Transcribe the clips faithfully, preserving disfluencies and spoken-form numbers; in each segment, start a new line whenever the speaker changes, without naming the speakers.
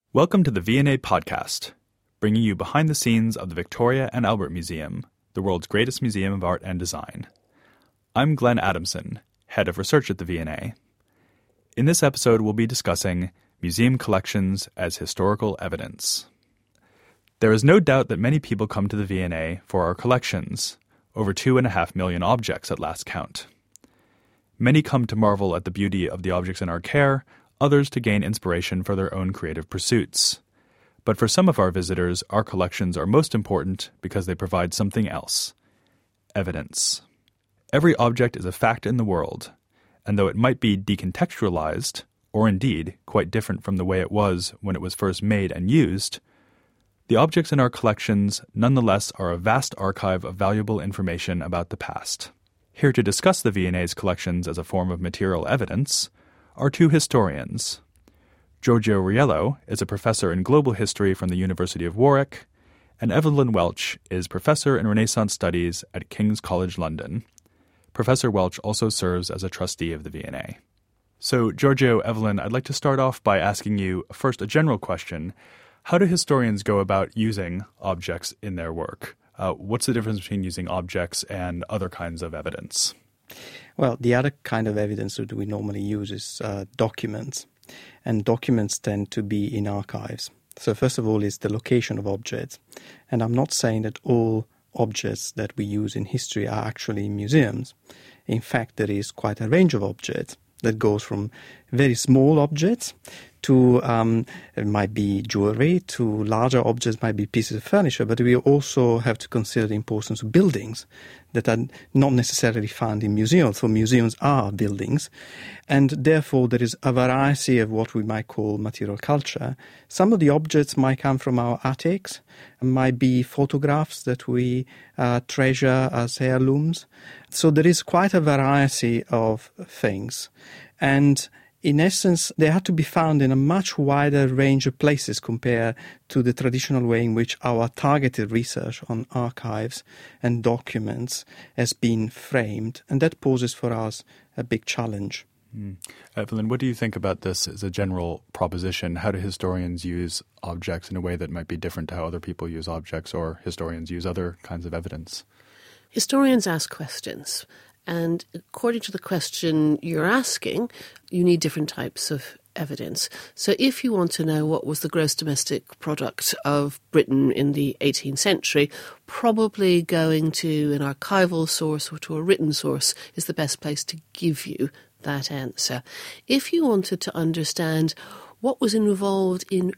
Welcome to the V and A Podcast, bringing you behind the scenes of the Victoria and Albert Museum, the world's greatest museum of art and design. I'm Glenn Adamson, Head of Research at the V and A. In this episode, we'll be discussing museum collections as historical evidence. There is no doubt that many people come to the V and A for our collections, over two and a half million objects at last count. Many come to marvel at the beauty of the objects in our care, others to gain inspiration for their own creative pursuits. But for some of our visitors, our collections are most important because they provide something else: evidence. Every object is a fact in the world, and though it might be decontextualized, or indeed quite different from the way it was when it was first made and used, the objects in our collections nonetheless are a vast archive of valuable information about the past. Here to discuss the V and A's collections as a form of material evidence are two historians. Giorgio Riello is a professor in global history from the University of Warwick, and Evelyn Welch is professor in Renaissance Studies at King's College London. Professor Welch also serves as a trustee of the V and A. So, Giorgio, Evelyn, I'd like to start off by asking you first a general question. How do historians go about using objects in their work? Uh, what's the difference between using objects and other kinds of evidence?
Well, the other kind of evidence that we normally use is uh, documents, and documents tend to be in archives. So first of all is the location of objects, and I'm not saying that all objects that we use in history are actually in museums. In fact, there is quite a range of objects that goes from very small objects to, um, it might be jewelry, to larger objects, might be pieces of furniture, but we also have to consider the importance of buildings that are not necessarily found in museums, for museums are buildings, and therefore there is a variety of what we might call material culture. Some of the objects might come from our attics, might be photographs that we uh, treasure as heirlooms. So there is quite a variety of things, and in essence, they have to be found in a much wider range of places compared to the traditional way in which our targeted research on archives and documents has been framed. And that poses for us a big challenge.
Mm. Evelyn, what do you think about this as a general proposition? How do historians use objects in a way that might be different to how other people use objects, or historians use other kinds of evidence?
Historians ask questions. And according to the question you're asking, you need different types of evidence. So if you want to know what was the gross domestic product of Britain in the eighteenth century, probably going to an archival source or to a written source is the best place to give you that answer. If you wanted to understand what was involved in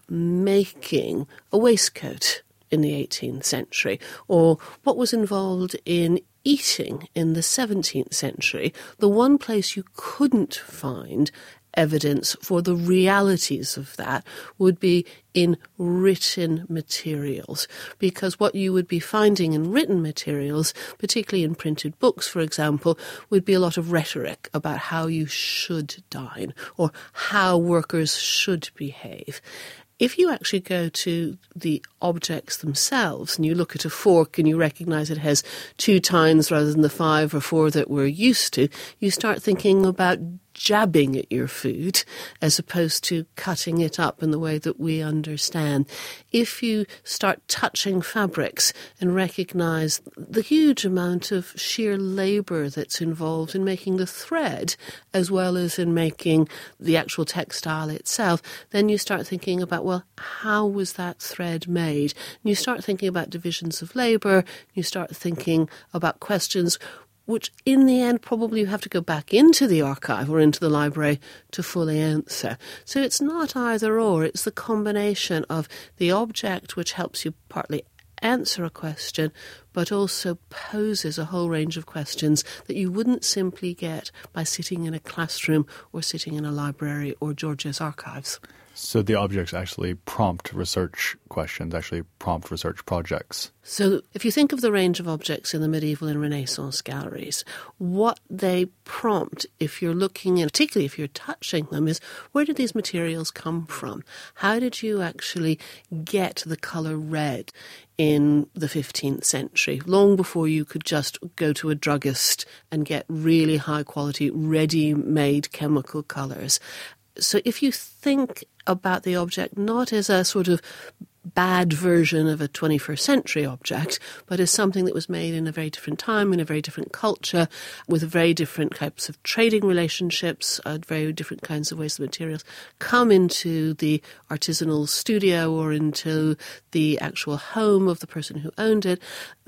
making a waistcoat in the eighteenth century, or what was involved in eating in the seventeenth century, the one place you couldn't find evidence for the realities of that would be in written materials, because what you would be finding in written materials, particularly in printed books, for example, would be a lot of rhetoric about how you should dine or how workers should behave. If you actually go to the objects themselves and you look at a fork and you recognise it has two tines rather than the five or four that we're used to, you start thinking about jabbing at your food as opposed to cutting it up in the way that we understand. If you start touching fabrics and recognise the huge amount of sheer labour that's involved in making the thread as well as in making the actual textile itself, then you start thinking about, well, how was that thread made? And you start thinking about divisions of labour, you start thinking about questions which in the end probably you have to go back into the archive or into the library to fully answer. So it's not either or, it's the combination of the object which helps you partly answer a question, but also poses a whole range of questions that you wouldn't simply get by sitting in a classroom or sitting in a library or Georgia's archives.
So the objects actually prompt research questions, actually prompt research projects.
So if you think of the range of objects in the medieval and Renaissance galleries, what they prompt, if you're looking, and particularly if you're touching them, is where did these materials come from? How did you actually get the colour red in the fifteenth century, long before you could just go to a druggist and get really high quality, ready-made chemical colours? So if you think about the object not as a sort of bad version of a twenty-first century object, but as something that was made in a very different time, in a very different culture, with very different types of trading relationships, uh, very different kinds of ways the materials come into the artisanal studio or into the actual home of the person who owned it,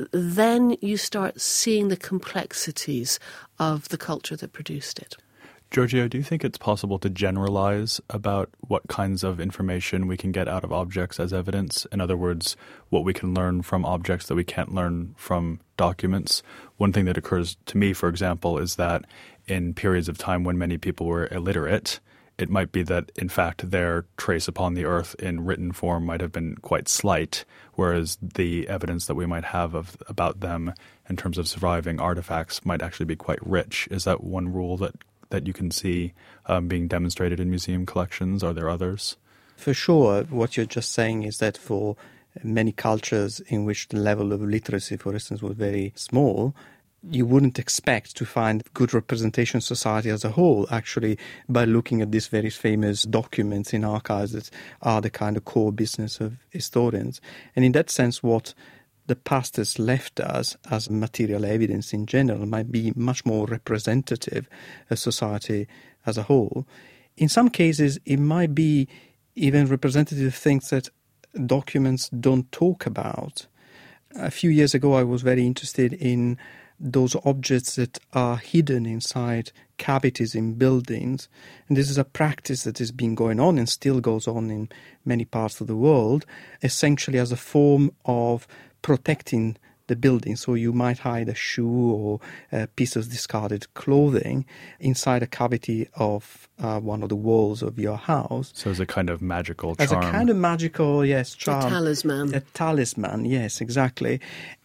then you start seeing the complexities of the culture that produced it.
Giorgio, do you think it's possible to generalize about what kinds of information we can get out of objects as evidence? In other words, what we can learn from objects that we can't learn from documents? One thing that occurs to me, for example, is that in periods of time when many people were illiterate, it might be that, in fact, their trace upon the earth in written form might have been quite slight, whereas the evidence that we might have of about them in terms of surviving artifacts might actually be quite rich. Is that one rule that that you can see um, being demonstrated in museum collections? Are there others?
For sure. What you're just saying is that for many cultures in which the level of literacy, for instance, was very small, you wouldn't expect to find good representation of society as a whole, actually, by looking at these very famous documents in archives that are the kind of core business of historians. And in that sense, what the past has left us as material evidence in general might be much more representative of society as a whole. In some cases, it might be even representative of things that documents don't talk about. A few years ago, I was very interested in those objects that are hidden inside cavities in buildings. And this is a practice that has been going on and still goes on in many parts of the world, essentially as a form of protecting the building. So you might hide a shoe or a piece of discarded clothing inside a cavity of uh, one of the walls of your house.
So as a kind of magical charm.
As a kind of magical, yes, charm.
A talisman.
A talisman, yes, exactly.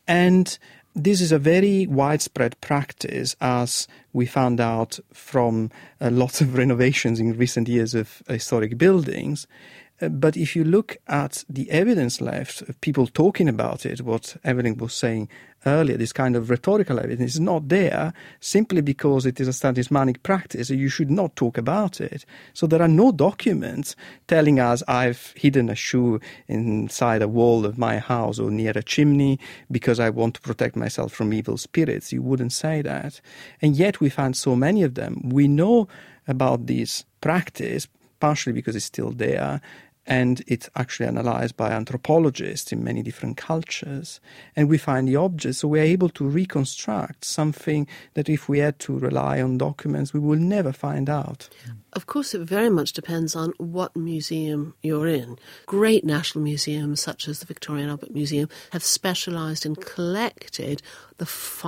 And this is a very widespread practice, as we found out from uh, lots of renovations in recent years of historic buildings. But if you look at the evidence left of people talking about it, what Evelyn was saying earlier, this kind of rhetorical evidence is not there simply because it is a talismanic practice. You should not talk about it. So there are no documents telling us I've hidden a shoe inside a wall of my house or near a chimney because I want to protect myself from evil spirits. You wouldn't say that. And yet we find so many of them. We know about this practice partially because it's still there, and it's actually analyzed by anthropologists in many different cultures. And we find the objects, so we're able to reconstruct something that if we had to rely on documents, we will never find out.
Of course, it very much depends on what museum you're in. Great national museums, such as the Victoria and Albert Museum, have specialised and collected the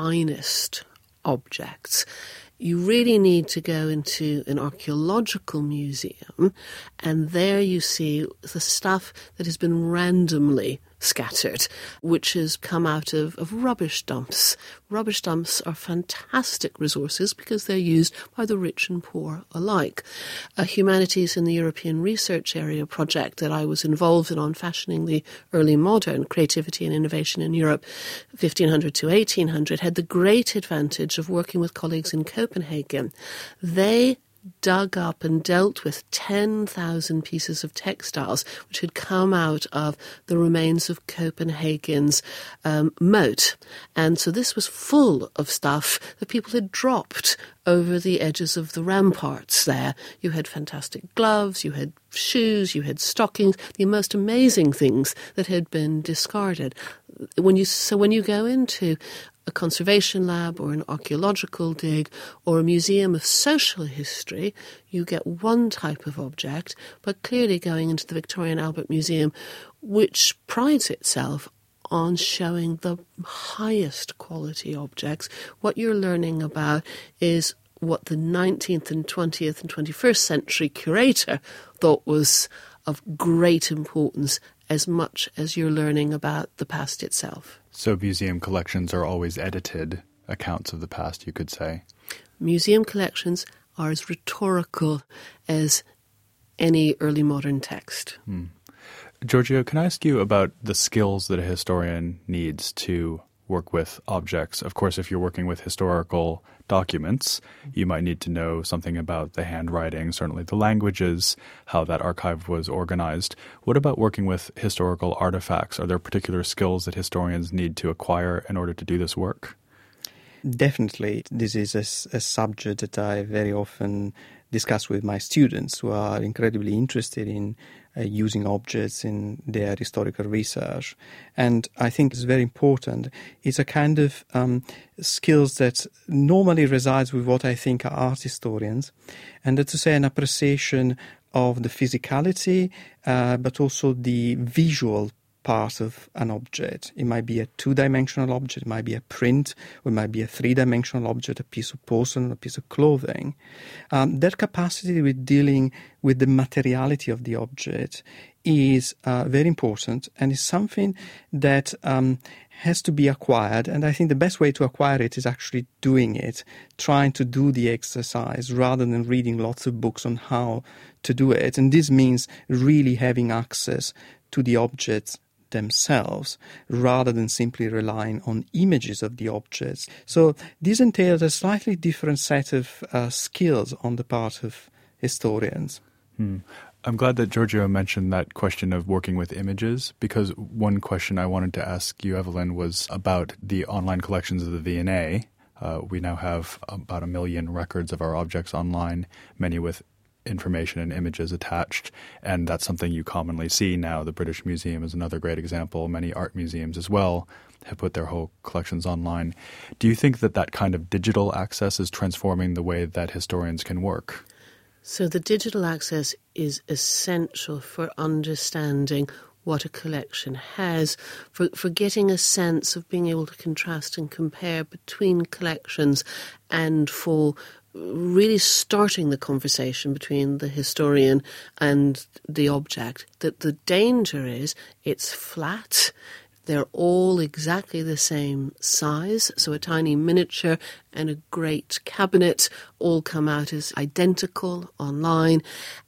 finest objects. You really need to go into an archaeological museum, and there you see the stuff that has been randomly scattered, which has come out of, of rubbish dumps. Rubbish dumps are fantastic resources because they're used by the rich and poor alike. A Humanities in the European Research Area project that I was involved in on fashioning the early modern creativity and innovation in Europe, fifteen hundred to eighteen hundred, had the great advantage of working with colleagues in Copenhagen. They dug up and dealt with ten thousand pieces of textiles which had come out of the remains of Copenhagen's um, moat. And so this was full of stuff that people had dropped over the edges of the ramparts there. You had fantastic gloves, you had shoes, you had stockings, the most amazing things that had been discarded. When you So when you go into a conservation lab or an archaeological dig or a museum of social history, you get one type of object, but clearly going into the Victoria and Albert Museum, which prides itself on showing the highest quality objects, what you're learning about is what the nineteenth and twentieth and twenty-first century curator thought was of great importance, as much as you're learning about the past itself.
So museum collections are always edited accounts of the past, you could say.
Museum collections are as rhetorical as any early modern text.
Hmm. Giorgio, can I ask you about the skills that a historian needs to work with objects. Of course, if you're working with historical documents, you might need to know something about the handwriting, certainly the languages, how that archive was organized. What about working with historical artifacts? Are there particular skills that historians need to acquire in order to do this work?
Definitely. This is a, a subject that I very often discuss with my students who are incredibly interested in uh, using objects in their historical research. And I think it's very important. It's a kind of um, skills that normally resides with what I think are art historians, and that's to say an appreciation of the physicality, uh, but also the visual part of an object. It might be a two-dimensional object, it might be a print, or it might be a three-dimensional object, a piece of porcelain, a piece of clothing. Um, their capacity with dealing with the materiality of the object is uh, very important, and is something that um, has to be acquired. And I think the best way to acquire it is actually doing it, trying to do the exercise rather than reading lots of books on how to do it. And this means really having access to the objects themselves rather than simply relying on images of the objects. So this entails a slightly different set of uh, skills on the part of historians.
Hmm. I'm glad that Giorgio mentioned that question of working with images, because one question I wanted to ask you, Evelyn, was about the online collections of the V and A. Uh, we now have about a million records of our objects online, many with information and images attached, and that's something you commonly see now. The British Museum is another great example. Many art museums as well have put their whole collections online. Do you think that that kind of digital access is transforming the way that historians can work?
So the digital access is essential for understanding what a collection has, for, for getting a sense of being able to contrast and compare between collections, and for really starting the conversation between the historian and the object. That the danger is it's flat. They're all exactly the same size, so a tiny miniature and a great cabinet all come out as identical online,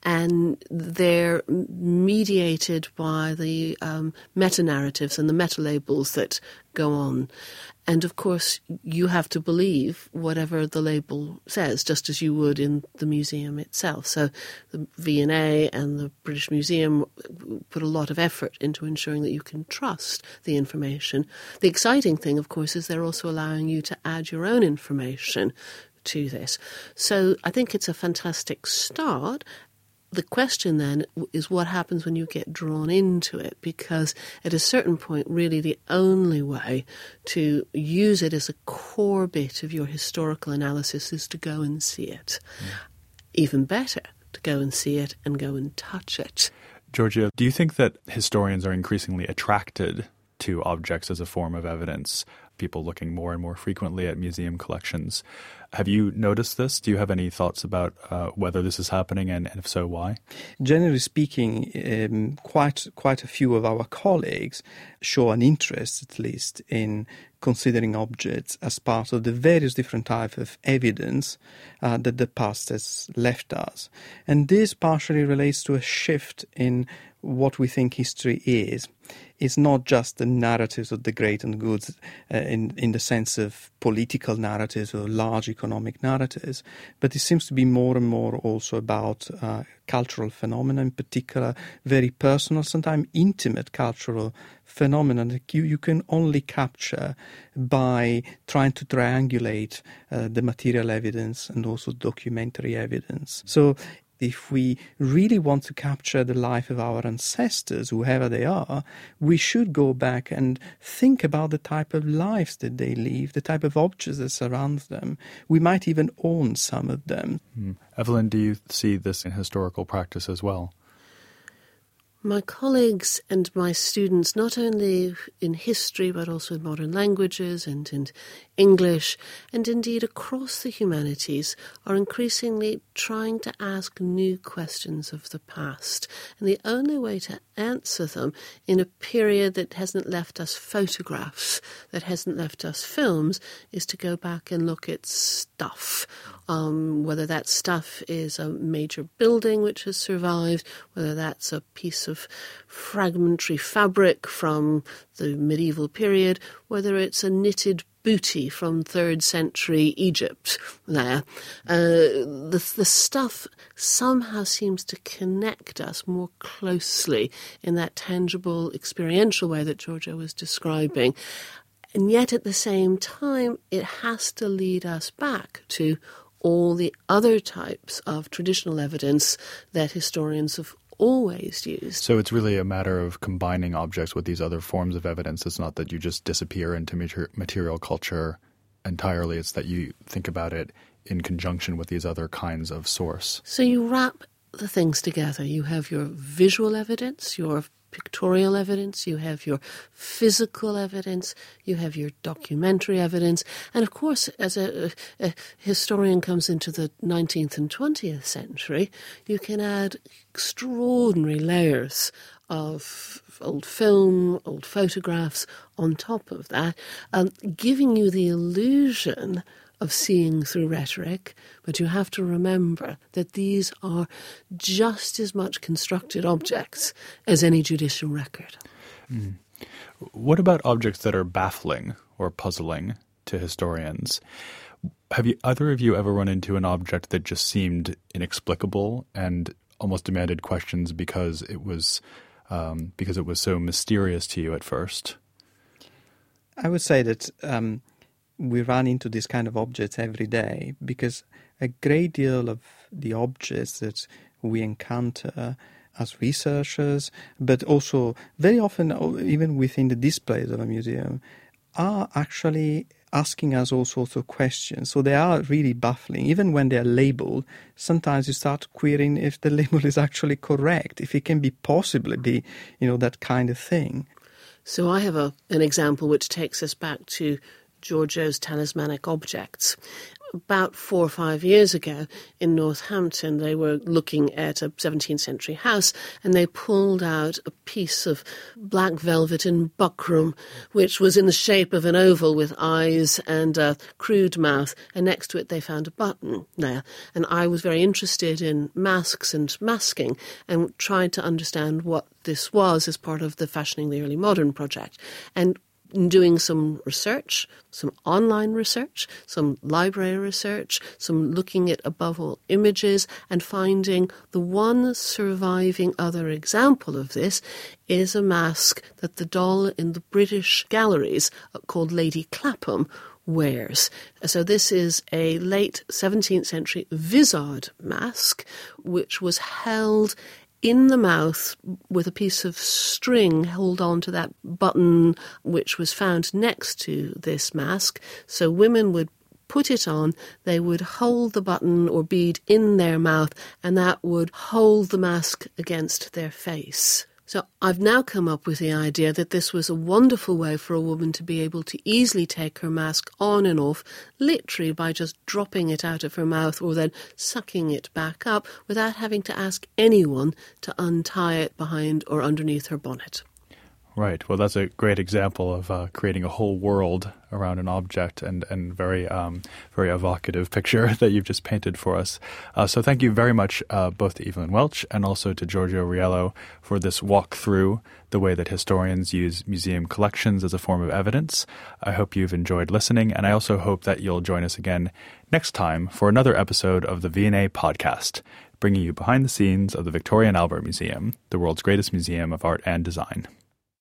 and they're mediated by the um, meta-narratives and the meta-labels that go on. And of course, you have to believe whatever the label says, just as you would in the museum itself. So the V and A and the British Museum put a lot of effort into ensuring that you can trust the information. The exciting thing, of course, is they're also allowing you to add your own information to this. So I think it's a fantastic start. The question then is what happens when you get drawn into it, because at a certain point, really the only way to use it as a core bit of your historical analysis is to go and see it. Mm. Even better, to go and see it and go and touch it.
Giorgio, do you think that historians are increasingly attracted to objects as a form of evidence? People looking more and more frequently at museum collections. Have you noticed this? Do you have any thoughts about uh, whether this is happening, and, and if so, why?
Generally speaking, um, quite quite a few of our colleagues show an interest, at least, in considering objects as part of the various different types of evidence uh, that the past has left us. And this partially relates to a shift in what we think history is. It's not just the narratives of the great and good uh, in, in the sense of political narratives or large economic narratives, but it seems to be more and more also about uh, cultural phenomena, in particular very personal, sometimes intimate cultural phenomena that you, you can only capture by trying to triangulate uh, the material evidence and also documentary evidence. So if we really want to capture the life of our ancestors, whoever they are, we should go back and think about the type of lives that they live, the type of objects that surround them. We might even own some of them.
Mm. Evelyn, do you see this in historical practice as well?
My colleagues and my students, not only in history but also in modern languages and in English, and indeed across the humanities, are increasingly trying to ask new questions of the past. And the only way to answer them in a period that hasn't left us photographs, that hasn't left us films, is to go back and look at stuff um, whether that stuff is a major building which has survived, whether that's a piece of fragmentary fabric from the medieval period, whether it's a knitted booty from third century Egypt there. Uh, the, the stuff somehow seems to connect us more closely in that tangible, experiential way that Giorgio was describing. And yet at the same time, it has to lead us back to all the other types of traditional evidence that historians have always used.
So it's really a matter of combining objects with these other forms of evidence. It's not that you just disappear into mater- material culture entirely. It's that you think about it in conjunction with these other kinds of source.
So you wrap the things together. You have your visual evidence, your pictorial evidence, you have your physical evidence, you have your documentary evidence, and of course, as a, a historian comes into the nineteenth and twentieth century, you can add extraordinary layers of old film, old photographs on top of that, um, giving you the illusion of seeing through rhetoric, but you have to remember that these are just as much constructed objects as any judicial record.
Mm. What about objects that are baffling or puzzling to historians? Have you, either of you ever run into an object that just seemed inexplicable and almost demanded questions because it was um, because it was so mysterious to you at first?
I would say that um, we run into this kind of objects every day because a great deal of the objects that we encounter as researchers, but also very often even within the displays of a museum, are actually asking us all sorts of questions. So they are really baffling. Even when they're labeled, sometimes you start querying if the label is actually correct, if it can be possibly be, you know, that kind of thing.
So I have a, an example which takes us back to Giorgio's talismanic objects. About four or five years ago in Northampton, they were looking at a seventeenth century house and they pulled out a piece of black velvet and buckram, which was in the shape of an oval with eyes and a crude mouth, and next to it they found a button there. And I was very interested in masks and masking and tried to understand what this was as part of the Fashioning the Early Modern project. And doing some research, some online research, some library research, some looking at above all images, and finding the one surviving other example of this is a mask that the doll in the British galleries called Lady Clapham wears. So this is a late seventeenth century vizard mask which was held in the mouth with a piece of string held on to that button which was found next to this mask. So women would put it on, they would hold the button or bead in their mouth, and that would hold the mask against their face. So I've now come up with the idea that this was a wonderful way for a woman to be able to easily take her mask on and off, literally by just dropping it out of her mouth or then sucking it back up without having to ask anyone to untie it behind or underneath her bonnet.
Right. Well, that's a great example of uh, creating a whole world around an object and, and very um, very evocative picture that you've just painted for us. Uh, so thank you very much uh, both to Evelyn Welch and also to Giorgio Riello for this walk through the way that historians use museum collections as a form of evidence. I hope you've enjoyed listening, and I also hope that you'll join us again next time for another episode of the V and A podcast, bringing you behind the scenes of the Victoria and Albert Museum, the world's greatest museum of art and design.